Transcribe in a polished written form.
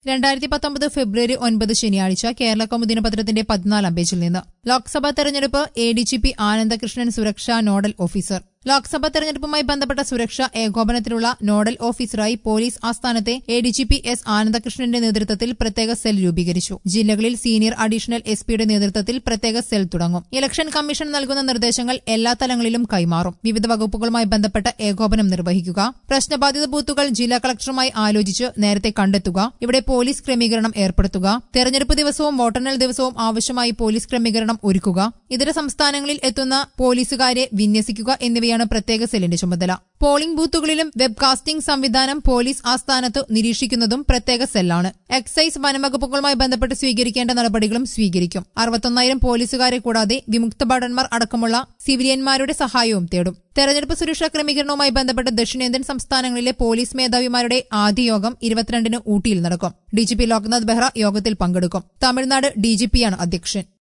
2019 ഫെബ്രുവരി 9 ശനിയാഴ്ച കേരള കൗമുദി ദിനപത്രത്തിന്റെ 14 പേജിൽ നിന്ന് ലോക്സഭാ തെരഞ്ഞെടുപ്പ് എഡിജിപി ആനന്ദകൃഷ്ണൻ സുരക്ഷാ നോഡൽ ഓഫീസർ. ലോക്സഭാ തെരഞ്ഞെടുപ്പുമായി ബന്ധപ്പെട്ട സുരക്ഷാ ഏകോപനത്തിനുള്ള നോഡൽ ഓഫീസറായി പോലീസ് ആസ്ഥാനത്തെ എഡിജിപി എസ് ആനന്ദകൃഷ്ണന്റെ നേതൃത്വത്തിൽ പ്രത്യേക സെൽ രൂപീകരിച്ചു. ജില്ലകളിൽ സീനിയർ അഡീഷണൽ എസ്പിയുടെ നേതൃത്വത്തിൽ പ്രത്യേക സെൽ തുടങ്ങും. ഇലക്ഷൻ കമ്മീഷൻ നൽകുന്ന നിർദ്ദേശങ്ങൾ എല്ലാ തലങ്ങളിലും കൈമാറും. വിവിധ വകുപ്പുകളുമായി ബന്ധപ്പെട്ട ഏകോപനം നിർവഹിക്കുക. പ്രശ്നബാധിത ബൂത്തുകൾ ജില്ലാ കളക്ടറുമായി ആലോചിച്ച് നേരത്തെ കണ്ടെത്തുക. ഇവിടെ പോലീസ് ക്രമീകരണം ഏർപ്പെടുത്തുക. തെരഞ്ഞെടുപ്പ് ദിവസവും വോട്ടെണ്ണൽ ദിവസവും ആവശ്യമായി പോലീസ് ക്രമീകരണം ഒരുക്കുക. ഇതര സംസ്ഥാനങ്ങളിൽ എത്തുന്ന പോലീസുകാരെ വിന്യസിക്കുക എന്നിവയാണ് പ്രത്യേക സെല്ലിന്റെ ചുമതല. പോളിംഗ് ബൂത്തുകളിലും വെബ്കാസ്റ്റിംഗ് സംവിധാനം പോലീസ് ആസ്ഥാനത്ത് നിരീക്ഷിക്കുന്നതും പ്രത്യേക സെല്ലാണ്. എക്സൈസ് വനംവകുപ്പുകളുമായി ബന്ധപ്പെട്ട് സ്വീകരിക്കേണ്ട നടപടികളും സ്വീകരിക്കും. 61,000 പോലീസുകാരെ കൂടാതെ വിമുക്ത ഭടന്മാർ അടക്കമുള്ള സിവിലിയന്മാരുടെ സഹായവും തേടും. തെരഞ്ഞെടുപ്പ് സുരക്ഷാ ക്രമീകരണവുമായി ബന്ധപ്പെട്ട് ദക്ഷിണേന്ത്യൻ സംസ്ഥാനങ്ങളിലെ പോലീസ് മേധാവിമാരുടെ ആദ്യ യോഗം 22-ന് ഊട്ടിയിൽ നടക്കും. ഡിജിപി ലോക്നാഥ് ബെഹ്റ യോഗത്തിൽ പങ്കെടുക്കും. തമിഴ്നാട് ഡിജിപിയാണ് അധ്യക്ഷൻ.